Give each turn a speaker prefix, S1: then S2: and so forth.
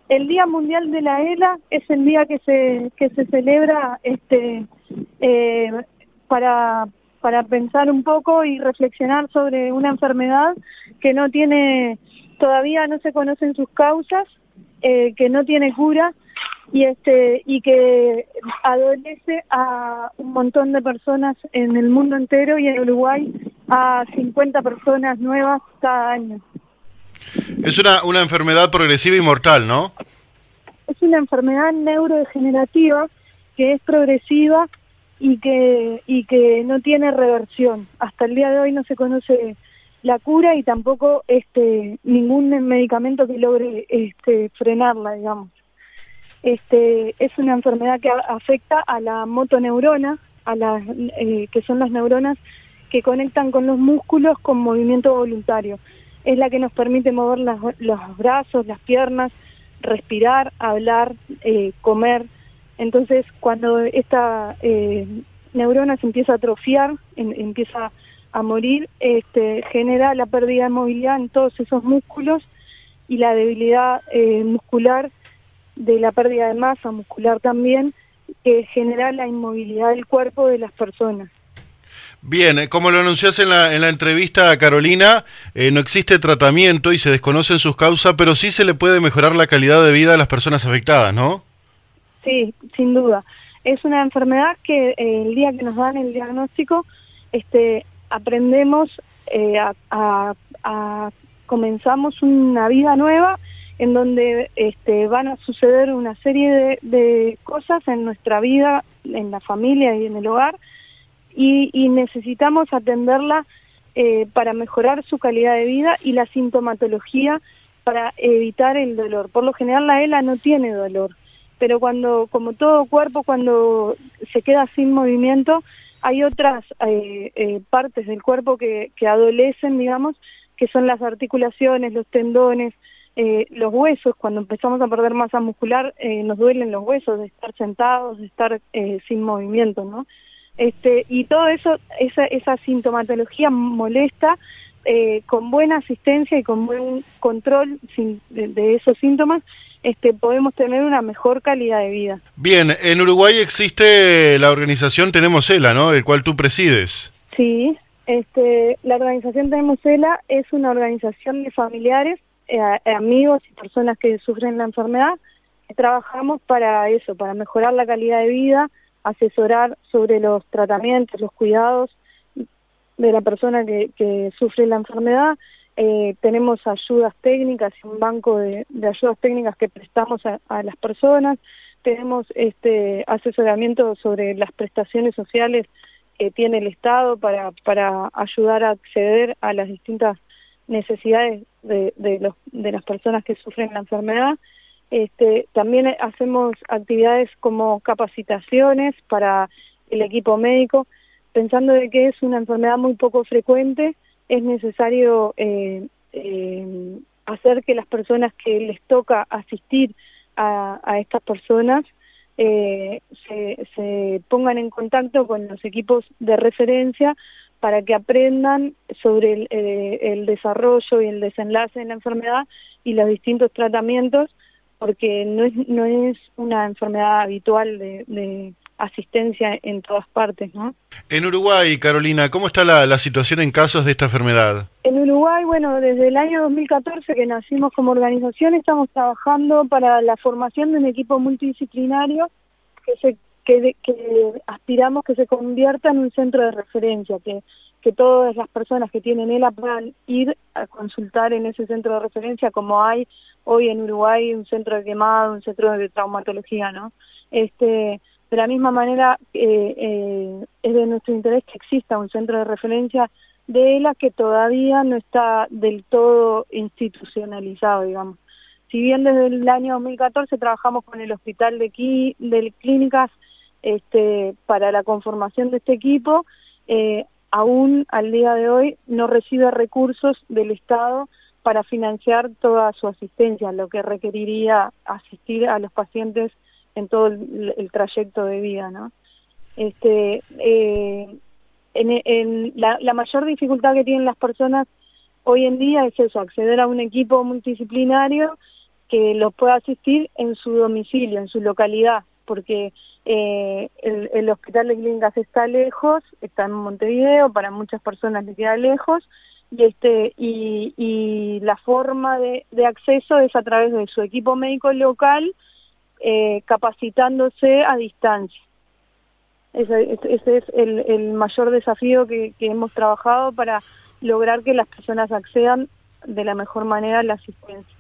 S1: El Día Mundial de la ELA es el día que se celebra para pensar un poco y reflexionar sobre una enfermedad que todavía no se conocen sus causas, que no tiene cura y que adolece a un montón de personas en el mundo entero y en Uruguay a 50 personas nuevas cada año.
S2: Es una enfermedad progresiva y mortal, ¿no?
S1: Es una enfermedad neurodegenerativa que es progresiva y que no tiene reversión. Hasta el día de hoy no se conoce la cura y tampoco ningún medicamento que logre frenarla, digamos. Es una enfermedad que afecta a la motoneurona, que son las neuronas que conectan con los músculos con movimiento voluntario. Es la que nos permite mover los brazos, las piernas, respirar, hablar, comer. Entonces, cuando esta neurona se empieza a atrofiar, empieza a morir, genera la pérdida de movilidad en todos esos músculos y la debilidad muscular de la pérdida de masa muscular también, que genera la inmovilidad del cuerpo de las personas.
S2: Bien, como lo anunciás en la entrevista a Carolina, no existe tratamiento y se desconocen sus causas, pero sí se le puede mejorar la calidad de vida a las personas afectadas, ¿no?
S1: Sí, sin duda. Es una enfermedad que el día que nos dan el diagnóstico, aprendemos comenzamos una vida nueva en donde van a suceder una serie de cosas en nuestra vida, en la familia y en el hogar, y necesitamos atenderla para mejorar su calidad de vida y la sintomatología para evitar el dolor. Por lo general la ELA no tiene dolor, pero como todo cuerpo, cuando se queda sin movimiento, hay otras partes del cuerpo que adolecen, digamos, que son las articulaciones, los tendones, los huesos. Cuando empezamos a perder masa muscular, nos duelen los huesos de estar sentados, de estar sin movimiento, ¿no? Y todo eso, esa sintomatología molesta, con buena asistencia y con buen control de esos síntomas, podemos tener una mejor calidad de vida.
S2: Bien, en Uruguay existe la organización Tenemos ELA, ¿no?, el cual tú presides.
S1: Sí, la organización Tenemos ELA es una organización de familiares, amigos y personas que sufren la enfermedad. Trabajamos para eso, para mejorar la calidad de vida, asesorar sobre los tratamientos, los cuidados de la persona que sufre la enfermedad. Tenemos ayudas técnicas, un banco de ayudas técnicas que prestamos a las personas. Tenemos asesoramiento sobre las prestaciones sociales que tiene el Estado para ayudar a acceder a las distintas necesidades de las personas que sufren la enfermedad. También hacemos actividades como capacitaciones para el equipo médico, pensando de que es una enfermedad muy poco frecuente. Es necesario hacer que las personas que les toca asistir a estas personas se pongan en contacto con los equipos de referencia para que aprendan sobre el desarrollo y el desenlace de la enfermedad y los distintos tratamientos, porque no es una enfermedad habitual de asistencia en todas partes, ¿no?
S2: En Uruguay, Carolina, ¿cómo está la situación en casos de esta enfermedad?
S1: En Uruguay, bueno, desde el año 2014 que nacimos como organización, estamos trabajando para la formación de un equipo multidisciplinario que aspiramos que se convierta en un centro de referencia, que todas las personas que tienen ELA puedan ir a consultar en ese centro de referencia, como hay hoy en Uruguay un centro de quemado, un centro de traumatología, ¿no? De la misma manera, es de nuestro interés que exista un centro de referencia de ELA que todavía no está del todo institucionalizado, digamos. Si bien desde el año 2014 trabajamos con el Hospital de Clínicas para la conformación de este equipo, aún al día de hoy no recibe recursos del Estado para financiar toda su asistencia, lo que requeriría asistir a los pacientes en todo el trayecto de vida, ¿no? La mayor dificultad que tienen las personas hoy en día es eso, acceder a un equipo multidisciplinario que los pueda asistir en su domicilio, en su localidad, porque el hospital de clínicas está lejos, está en Montevideo, para muchas personas le queda lejos, y la forma de acceso es a través de su equipo médico local, capacitándose a distancia. Ese es el mayor desafío que hemos trabajado para lograr que las personas accedan de la mejor manera a la asistencia.